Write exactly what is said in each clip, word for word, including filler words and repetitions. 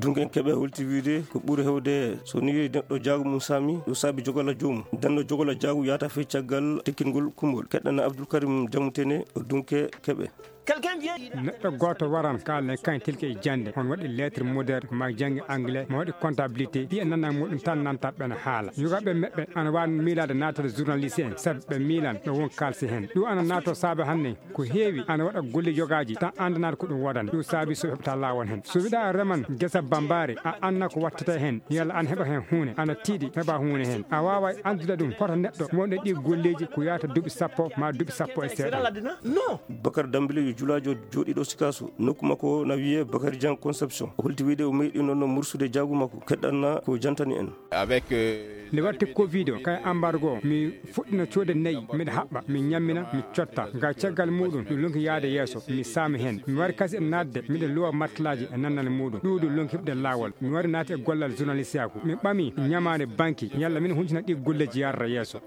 dunque en keɓe hultivide ko ɓuuri hewde so ni neɗɗo jaagu mum saami yo saabi jogola joomum danno jogola jaagu yata fe caggal tekkingol kumbol keɗɗana Abdoul Karim Diamouténé o dunque keɓe neɗɗo goto waran kalne kañ tilke e jande on waɗi lettre moderne ma janggi anglais ma waɗi comptabilité ɗi e nana muɗum tan nanta ɓen haala yugaɓe meɓɓe ana wawi miilade natade journaliste en saabi ɓe miilan ɓe won kalsi hen ɗum ana nato saabi hannde ko heewi ana waɗa golle jogaji tan andanade ko ɗum waɗane ɗum saabi so heɓata lawol hen so wiɗa reman guesa bambare a anna ko wattata hen yalla an heeɓa hen hunde ana tiiɗi heeɓa hunde hen a wawa andude ɗum hoto neɗɗo wonɗe ɗi golleji ko yata duuɓi sappo ma duuɓi sappo e seeɗa. Bakar Dambélé julajo joɗiɗo Sikasso nokku makko na wiye Bakary Jean Conception o holti wiide o meeɗi noon mursude jaagu makko keɗɗanna ko jantani en avec nde watti covid o kay embargo mi fuɗɗino coode nayyi mbiɗa haɓɓa mi ñammina mi cotta ga caggal muɗum ɗum lonki yaade yeeso mi saami hen mi wari kasi e nadde miɗe luwa martelaji e nannal muɗum ɗum ɗum lonki heɓde lawol mi wari naati e gollal journaliste ako mi ɓami ñamade banque yalla min huncina ɗi golleji yarra yeeso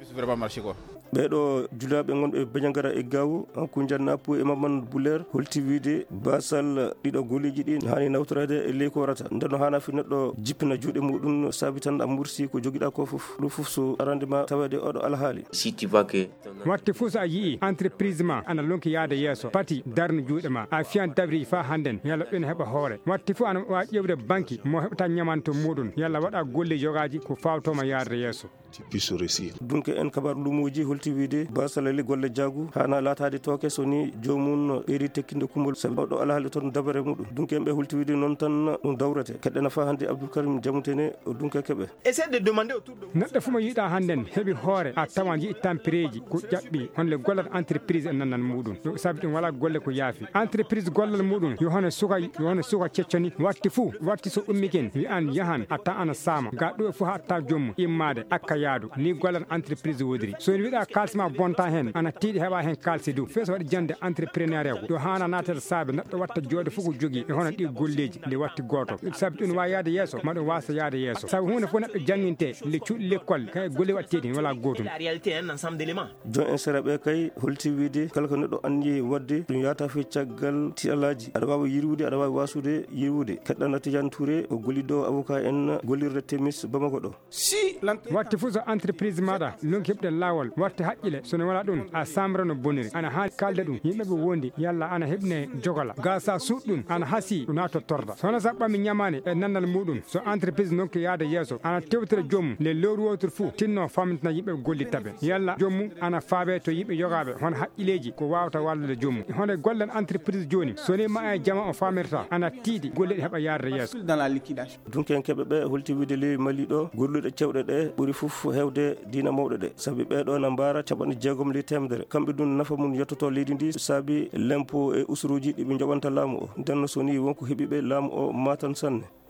ɓeɗo julaɓe gonɓe Bandiagara e Gawo Koundiane Napou e Mamadou Boulère holti wiide basal ɗiɗo golleji ɗi hani nawtorede e ley ko warata nden no hana fi neɗɗo jippina juuɗe muɗum saabi tan a mursi ko joguiɗa ko foof ɗum foof so arandema tawede oɗo alhaali watti foof so a yii entreprise ma ana lonki yaade yeeso pati darno juuɗe ma a fiyan dabri fa hannden yalla ɓen heeɓa hoore watti foof ana wawi ƴewde banque mo heɓata ñamanto muɗum yalla waɗa golle jogaji ko fawtoma yaade yeeso donc en kabar lumuji holti wiide basalali golle jaagu hana latade tooke so ni jomum ɓeeri tekkinde kumbol sabi oɗo alhaali toon dabare muɗum donc en ɓe holti wiide noon tan ɗum dawrete keɗɗena fa hannde Abdoul Karim Diamouténé o dunke keɓe neɗɗo fof mo yiiɗa hannden heeɓi hoore a tawan yii tampereji ko ƴaɓɓi honle gollat entreprise e nannan muɗum ɗum sabi ɗum wala golle ko yaafi entreprise gollal muɗum yo hono suka yo hono suka cecconi watti fuu watti so ummiken wi an yahan atta ana saama ga ɗo foof atta joomum immade akka yaadu ni gollan entreprise wodiri so en wiɗa kalsima bonta hen ana tiiɗi heɓa hen kalsi du feeso waɗi jande entreprenariat ko ɗo hana natata saabe neɗɗo watta jooɗo fof ko jogui e hono ɗi golleji nde watti goto saabi ɗum wawi yaade yeeso ma ɗum wasa yaade yeeso saabi hunde fof neɗɗo jangguinte le cuuɗi l'école kay golle watteɗi wala gotum jon en seraɓe kay holti wiide kala ko neɗɗo andi wadde ɗum yata fe caggal tiɗalaji aɗa wawi yirwude aɗa wawi wasude yirwude keɗɗana Tidiane Touré o golliɗo avocat en gollirde Témis Bamako ɗo watti foof so entreprise maɗa lonki heɓde lawol warte haqqile sono wala ɗum a samrano boniri ana haali kalde ɗum yimɓeɓe wondi yalla ana heɓne jogola ga sa suuɗɗum ana haasi ɗum nato torda sono sa ɓammi ñamani e nannal muɗum so entreprise nonki yaade yeeso ana tewtira joomum le lewru wotour fou tinno famtina yimɓeɓe gollittaɓe yalla joomum ana faabe to yimɓe yogaɓe hono haqqileji ko wawata wallude joomum hono gollen entreprise joni soni ma e jama o famirta ana tiiɗi golleɗe heeɓa yarde yeeso donc en keɓe ɓe holti wiide ley Mali ɗo golluɗe cewɗe ɗe ɓuuri foof hewde dina mawɗe ɗe saabi ɓeɗo na mbara capanɗe jeegom li temedere kamɓe ɗum nafa mum yettoto leydi ndi saabi l'impôt e usuruji ɗiɓe joɓanta laamu o nden so ni wonko heeɓiɓe laamu o matan sanne